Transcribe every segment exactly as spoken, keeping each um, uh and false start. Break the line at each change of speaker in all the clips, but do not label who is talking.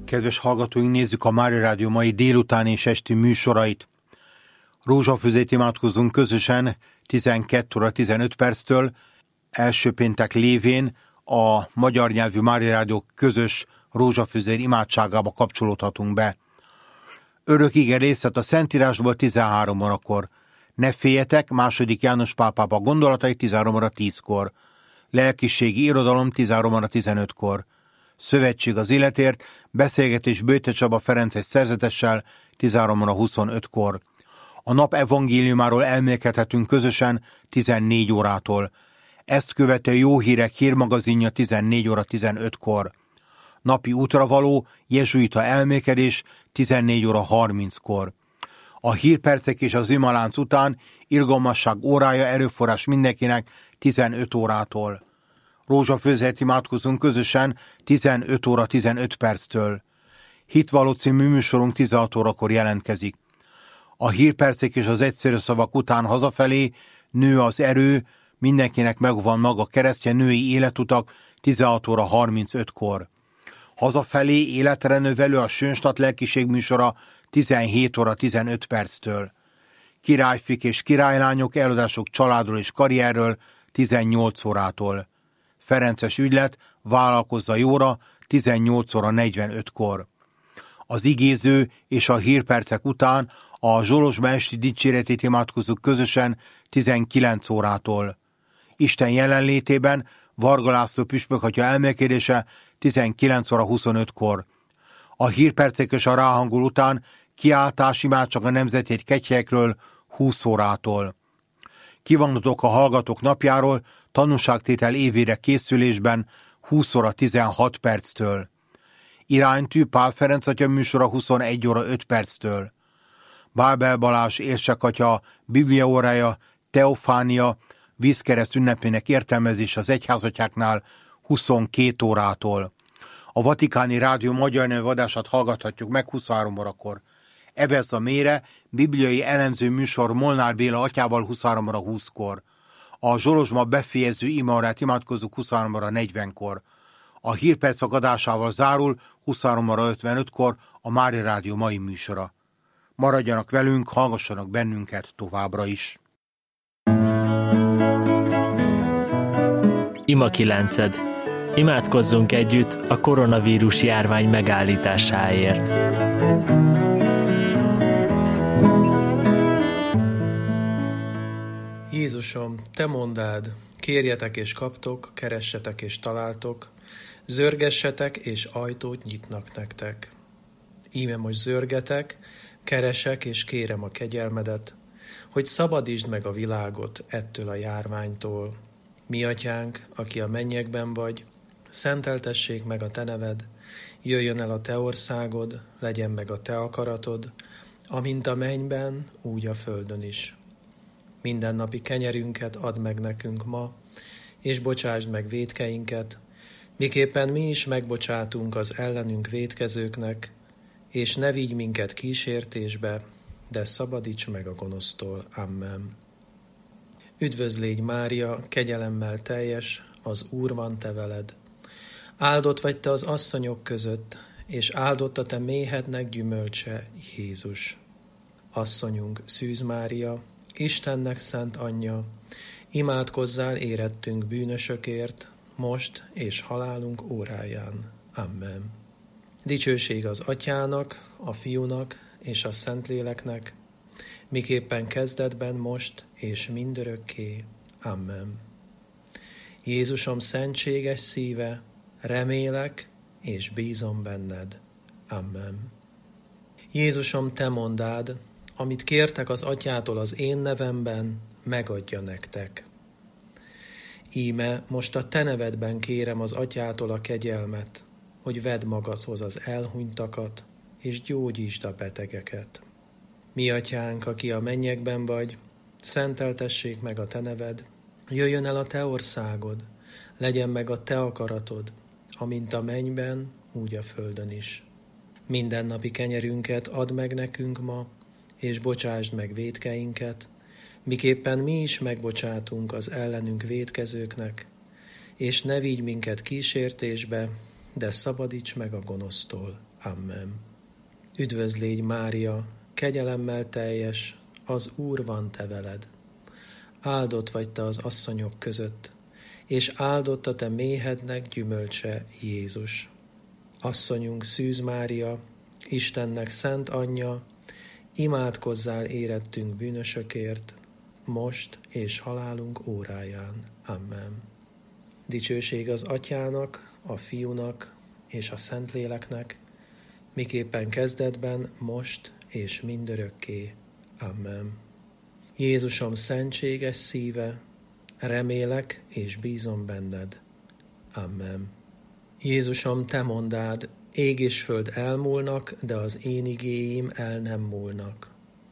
Kedves hallgatóink, nézzük a Mária Rádió mai délután és esti műsorait. Rózsafüzét imádkozunk közösen tizenkét óra tizenöt perctől, első péntek lévén a magyar nyelvű Mária Rádió közös rózsafüzér imádságába kapcsolódhatunk be. Örök ige részlet a Szentírásból tizenhárom órakor. Ne féljetek, második János Pál pápa gondolatai tizenhárom óra tízkor. Lelkiségi irodalom tizenhárom óra tizenötkor. Szövetség az életért, beszélgetés Böjte Csaba Ferences szerzetessel tizenhárom óra huszonötkor. A nap evangéliumáról elmélkedhetünk közösen tizennégy órától. Ezt követő Jó Hírek hírmagazinja tizennégy óra tizenötkor. Napi útravaló jezsuita elmélkedés tizennégy óra harminckor. A hírpercek és az imalánc után irgalmasság órája erőforrás mindenkinek tizenöt órától. Rózsafőzet imádkozunk közösen tizenöt óra tizenöt perctől. Hitvalló című műsorunk tizenhat órakor jelentkezik. A hírpercek és az egyszerű szavak után hazafelé Nő az erő, mindenkinek megvan maga keresztje, női életutak tizenhat óra harmincötkor. Hazafelé életre növelő a Sönstadt lelkiség műsora tizenhét óra tizenöt perctől. Királyfik és királylányok előadások családról és karrierről tizennyolc órától. Ferences ügylet, vállalkozza jóra tizennyolc óra negyvenötkor. Az igéző és a hírpercek után a Zsolozsma esti dicséretét imádkozzuk közösen tizenkilenc órától. Isten jelenlétében Varga László püspökatya elmélkedése tizenkilenc óra huszonötkor. A hírpercek és a ráhangol után kiáltás imádság a nemzetét kegyhelyekről húsz órától. Kívánhatok a hallgatók napjáról tanúságtétel évére készülésben húsz óra tizenhat perctől. Iránytű Pál Ferenc atya műsora huszonegy óra öt perctől. Bábel Balázs érsekatya bibliaórája Teofánia vízkereszt ünnepének értelmezés az egyházatyáknál huszonkét órától. A Vatikáni Rádió magyar nyelvű adását hallgathatjuk meg huszonhárom órakor. Ebez a mére bibliai elemző műsor Molnár Béla atyával huszonhárom óra húszkor. A Zsolozsma befejező imaórát imádkozunk huszonhárom óra negyvenkor. A hírpercek adásával zárul huszonhárom óra ötvenötkor a Mária Rádió mai műsora. Maradjanak velünk, hallgassanak bennünket továbbra is.
Ima kilenced. Imádkozzunk együtt a koronavírus járvány megállításáért.
Jézusom, Te mondád, kérjetek és kaptok, keressetek és találtok, zörgessetek és ajtót nyitnak nektek. Íme most zörgetek, keresek és kérem a kegyelmedet, hogy szabadítsd meg a világot ettől a járványtól. Mi atyánk, aki a mennyekben vagy, szenteltessék meg a Te neved, jöjjön el a Te országod, legyen meg a Te akaratod, amint a mennyben, úgy a földön is. Mindennapi kenyerünket add meg nekünk ma, és bocsásd meg vétkeinket, miképpen mi is megbocsátunk az ellenünk vétkezőknek, és ne vigy minket kísértésbe, de szabadíts meg a gonosztól. Amen. Üdvözl légy Mária, kegyelemmel teljes, az Úr van te veled. Áldott vagy te az asszonyok között, és áldott a te méhednek gyümölcse, Jézus. Asszonyunk, Szűz Mária, Istennek szent anyja, imádkozzál érettünk bűnösökért, most és halálunk óráján. Amen. Dicsőség az Atyának, a Fiúnak és a Szentléleknek, miképpen kezdetben most és mindörökké. Amen. Jézusom szentséges szíve, remélek és bízom benned. Amen. Jézusom, Te mondád, amit kértek az Atyától az én nevemben, megadja nektek. Íme most a Te nevedben kérem az Atyától a kegyelmet, hogy vedd magadhoz az elhunytakat, és gyógyítsd a betegeket. Mi atyánk, aki a mennyekben vagy, szenteltessék meg a Te neved, jöjjön el a Te országod, legyen meg a Te akaratod, amint a mennyben, úgy a földön is. Mindennapi kenyerünket add meg nekünk ma, és bocsásd meg vétkeinket, miképpen mi is megbocsátunk az ellenünk vétkezőknek, és ne vigy minket kísértésbe, de szabadíts meg a gonosztól. Amen. Üdvözl légy, Mária, kegyelemmel teljes, az Úr van te veled. Áldott vagy te az asszonyok között, és áldott a te méhednek gyümölcse, Jézus. Asszonyunk, Szűz Mária, Istennek szent anyja, imádkozzál érettünk bűnösökért, most és halálunk óráján. Amen. Dicsőség az Atyának, a Fiúnak és a Szentléleknek, miképpen kezdetben, most és mindörökké. Amen. Jézusom szentséges szíve, remélek és bízom benned. Amen. Jézusom, te mondád, ég és föld elmúlnak, de az én igéim el nem múlnak.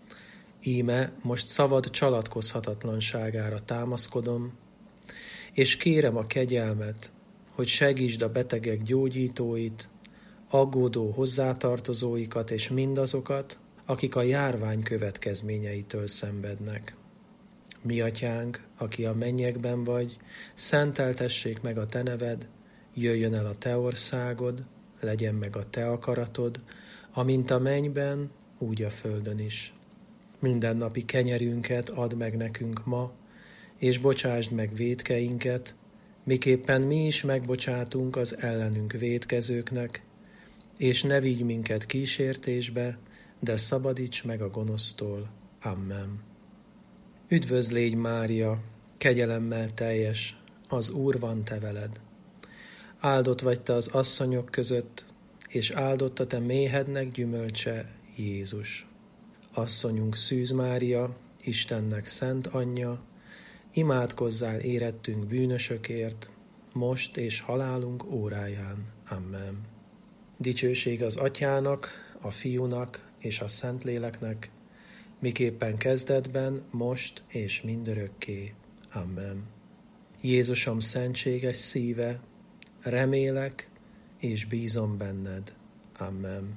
Íme most szavad csalatkozhatatlanságára támaszkodom, és kérem a kegyelmet, hogy segítsd a betegek gyógyítóit, aggódó hozzátartozóikat és mindazokat, akik a járvány következményeitől szenvednek. Mi atyánk, aki a mennyekben vagy, szenteltessék meg a te neved, jöjjön el a te országod, legyen meg a te akaratod, amint a mennyben, úgy a földön is. Mindennapi kenyerünket add meg nekünk ma, és bocsásd meg vétkeinket, miképpen mi is megbocsátunk az ellenünk vétkezőknek, és ne vigy minket kísértésbe, de szabadíts meg a gonosztól. Amen. Üdvözl légy, Mária, kegyelemmel teljes, az Úr van te veled. Áldott vagy te az asszonyok között, és áldott a te méhednek gyümölcse, Jézus. Asszonyunk, Szűz Mária, Istennek szent anyja, imádkozzál érettünk bűnösökért, most és halálunk óráján. Amen. Dicsőség az Atyának, a Fiúnak és a Szentléleknek, miképpen kezdetben, most és mindörökké. Amen. Jézusom szentséges szíve, remélek és bízom benned. Amen.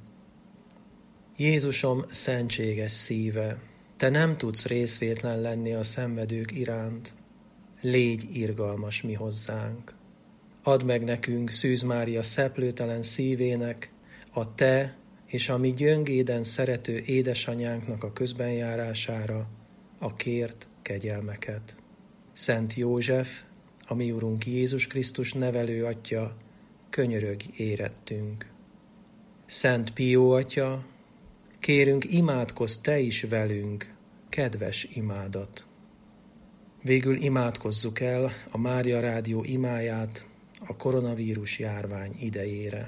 Jézusom szentséges szíve, te nem tudsz részvétlen lenni a szenvedők iránt, légy irgalmas mi hozzánk. Add meg nekünk, Szűz Mária szeplőtelen szívének, a te és a mi gyöngéden szerető édesanyánknak a közbenjárására a kért kegyelmeket. Szent József, a mi Urunk Jézus Krisztus nevelő atya, könyörögj érettünk. Szent Pió atya, kérünk, imádkozz te is velünk, kedves imádat. Végül imádkozzuk el a Mária Rádió imáját a koronavírus járvány idejére.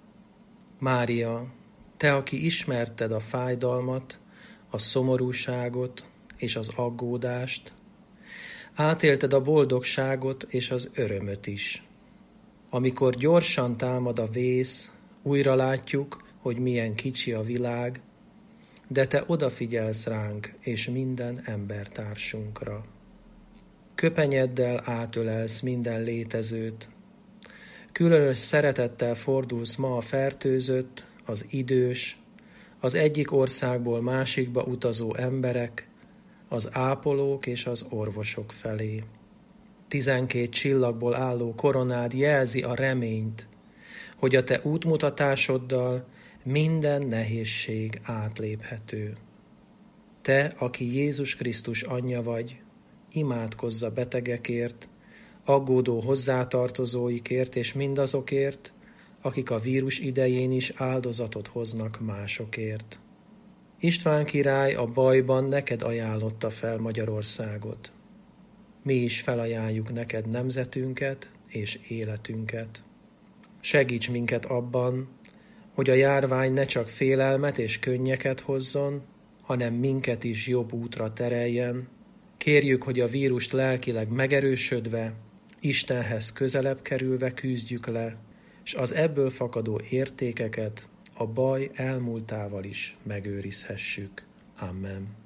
Mária, te, aki ismerted a fájdalmat, a szomorúságot és az aggódást, átélted a boldogságot és az örömöt is. Amikor gyorsan támad a vész, újra látjuk, hogy milyen kicsi a világ, de te odafigyelsz ránk és minden embertársunkra. Köpenyeddel átölelsz minden létezőt, különös szeretettel fordulsz ma a fertőzött, az idős, az egyik országból másikba utazó emberek, az ápolók és az orvosok felé. Tizenkét csillagból álló koronád jelzi a reményt, hogy a te útmutatásoddal minden nehézség átléphető. Te, aki Jézus Krisztus anyja vagy, imádkozz a betegekért, aggódó hozzátartozóikért és mindazokért, akik a vírus idején is áldozatot hoznak másokért. István király a bajban neked ajánlotta fel Magyarországot. Mi is felajánljuk neked nemzetünket és életünket. Segíts minket abban, hogy a járvány ne csak félelmet és könnyeket hozzon, hanem minket is jobb útra tereljen. Kérjük, hogy a vírust lelkileg megerősödve, Istenhez közelebb kerülve küzdjük le, és az ebből fakadó értékeket a baj elmúltával is megőrizhessük. Amen.